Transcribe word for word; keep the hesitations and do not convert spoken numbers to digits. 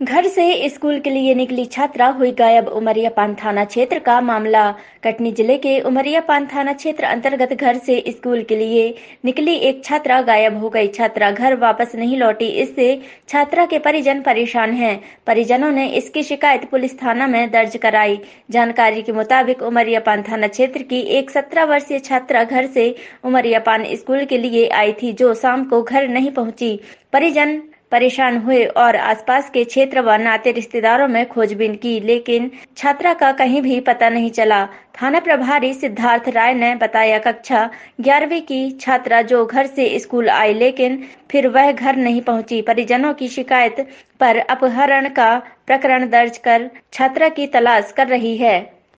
घर से स्कूल के लिए निकली छात्रा हुई गायब। उमरियापान थाना क्षेत्र का मामला। कटनी जिले के उमरियापान थाना क्षेत्र अंतर्गत घर से स्कूल के लिए निकली एक छात्रा गायब हो गई। छात्रा घर वापस नहीं लौटी। इससे छात्रा के परिजन परेशान हैं। परिजनों ने इसकी शिकायत पुलिस थाना में दर्ज कराई। जानकारी के मुताबिक उमरियापान थाना क्षेत्र की एक सत्रह वर्षीय छात्रा घर से उमरियापान स्कूल के लिए आई थी, जो शाम को घर नहीं पहुंची। परिजन परेशान हुए और आसपास के क्षेत्र व नाते रिश्तेदारों में खोजबीन की, लेकिन छात्रा का कहीं भी पता नहीं चला। थाना प्रभारी सिद्धार्थ राय ने बताया, कक्षा ग्यारहवीं की छात्रा जो घर से स्कूल आई, लेकिन फिर वह घर नहीं पहुंची। परिजनों की शिकायत पर अपहरण का प्रकरण दर्ज कर छात्रा की तलाश कर रही है।